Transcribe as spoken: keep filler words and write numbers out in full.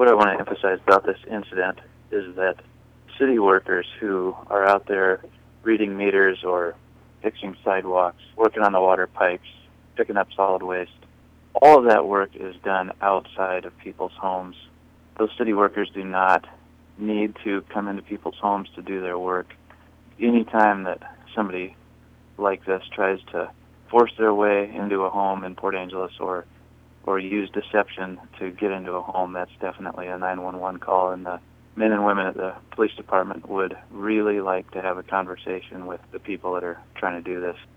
what I want to emphasize about this incident is that city workers who are out there reading meters or fixing sidewalks, working on the water pipes, picking up solid waste, all of that work is done outside of people's homes. Those city workers do not need to come into people's homes to do their work. Anytime that somebody like this tries to force their way into a home in Port Angeles or or use deception to get into a home, that's definitely a nine one one call, and the men and women at the police department would really like to have a conversation with the people that are trying to do this.